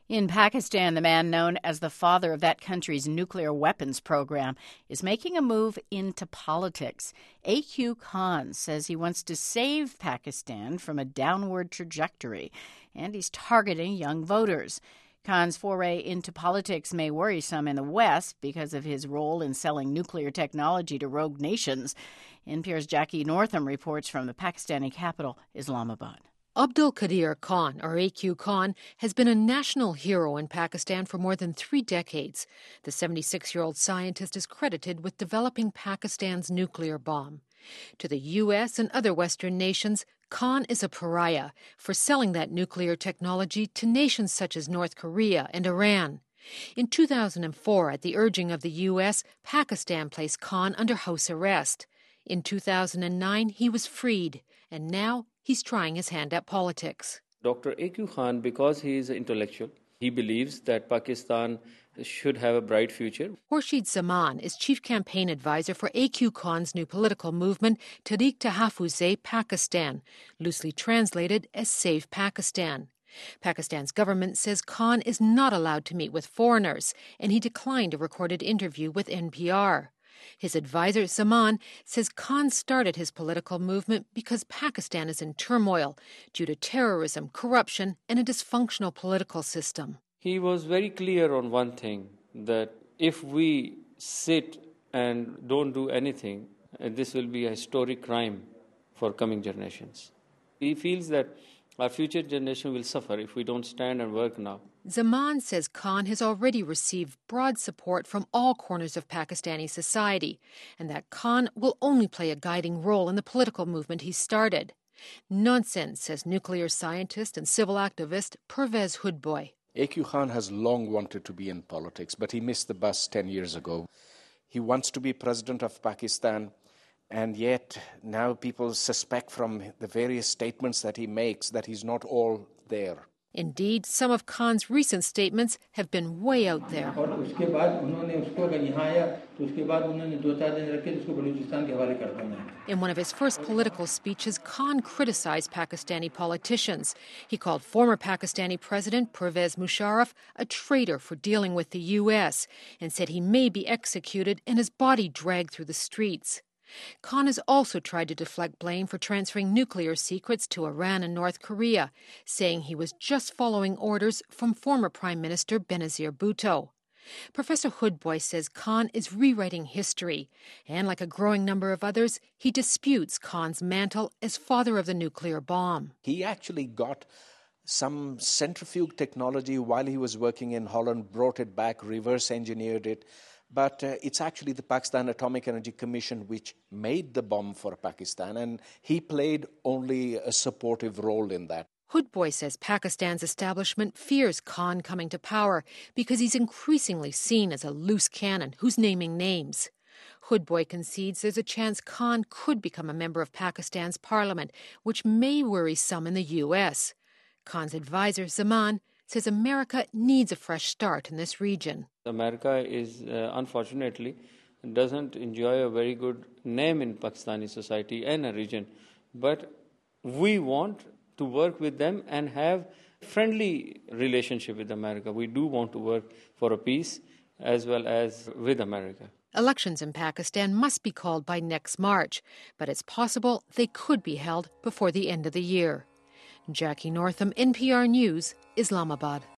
In Pakistan, the man known as the father of that country's nuclear weapons program is making a move into politics. A.Q. Khan says he wants to save Pakistan from a downward trajectory, and he's targeting young voters. Khan's foray into politics may worry some in the West because of his role in selling nuclear technology to rogue nations. NPR's Jackie Northam reports from the Pakistani capital, Islamabad. Abdul Qadir Khan, or A.Q. Khan, has been a national hero in Pakistan for more than 3 decades. The 76-year-old scientist is credited with developing Pakistan's nuclear bomb. To the U.S. and other Western nations, Khan is a pariah for selling that nuclear technology to nations such as North Korea and Iran. In 2004, at the urging of the U.S., Pakistan placed Khan under house arrest. In 2009, he was freed, and now he's trying his hand at politics. Dr. A.Q. Khan, because he is an intellectual, he believes that Pakistan should have a bright future. Khurshid Zaman is chief campaign advisor for A.Q. Khan's new political movement, Tehreek-e-Tahafuz Pakistan, loosely translated as Save Pakistan. Pakistan's government says Khan is not allowed to meet with foreigners, and he declined a recorded interview with NPR. His advisor, Zaman, says Khan started his political movement because Pakistan is in turmoil due to terrorism, corruption, and a dysfunctional political system. He was very clear on one thing, that if we sit and don't do anything, this will be a historic crime for coming generations. He feels that our future generation will suffer if we don't stand and work now. Zaman says Khan has already received broad support from all corners of Pakistani society, and that Khan will only play a guiding role in the political movement he started. Nonsense, says nuclear scientist and civil activist Pervez Hoodbhoy. A.Q. Khan has long wanted to be in politics, but he missed the bus 10 years ago. He wants to be president of Pakistan, and yet now people suspect from the various statements that he makes that he's not all there. Indeed, some of Khan's recent statements have been way out there. In one of his first political speeches, Khan criticized Pakistani politicians. He called former Pakistani President Pervez Musharraf a traitor for dealing with the U.S. and said he may be executed and his body dragged through the streets. Khan has also tried to deflect blame for transferring nuclear secrets to Iran and North Korea, saying he was just following orders from former Prime Minister Benazir Bhutto. Professor Hoodbhoy says Khan is rewriting history, and like a growing number of others, he disputes Khan's mantle as father of the nuclear bomb. He actually got some centrifuge technology while he was working in Holland, brought it back, reverse engineered it. But it's actually the Pakistan Atomic Energy Commission which made the bomb for Pakistan, and he played only a supportive role in that. Hoodbhoy says Pakistan's establishment fears Khan coming to power because he's increasingly seen as a loose cannon who's naming names. Hoodbhoy concedes there's a chance Khan could become a member of Pakistan's parliament, which may worry some in the U.S. Khan's advisor, Zaman, says America needs a fresh start in this region. America is, unfortunately, doesn't enjoy a very good name in Pakistani society and a region. But we want to work with them and have friendly relationship with America. We do want to work for a peace as well as with America. Elections in Pakistan must be called by next March, but it's possible they could be held before the end of the year. Jackie Northam, NPR News, Islamabad.